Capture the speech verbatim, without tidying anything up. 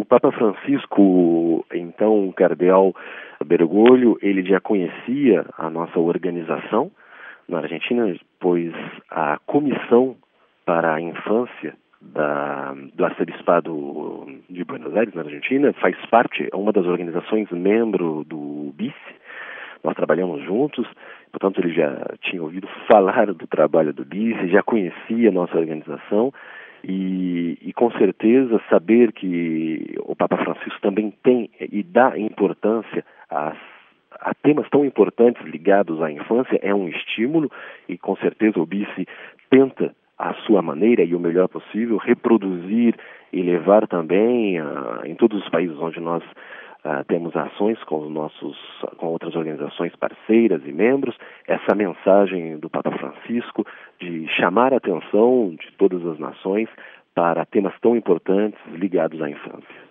o Papa Francisco, então, o cardeal Bergoglio, ele já conhecia a nossa organização na Argentina, pois a Comissão para a Infância da, do Arcebispado de Buenos Aires, na Argentina, faz parte, é uma das organizações membro do B I C. Nós trabalhamos juntos, portanto ele já tinha ouvido falar do trabalho do B I C, já conhecia a nossa organização e, e com certeza saber que o Papa Francisco também tem e dá importância às a temas tão importantes ligados à infância é um estímulo e com certeza o B I C tenta à sua maneira e o melhor possível reproduzir e levar também uh, em todos os países onde nós uh, temos ações com os nossos, com outras organizações parceiras e membros, essa mensagem do Papa Francisco de chamar a atenção de todas as nações para temas tão importantes ligados à infância.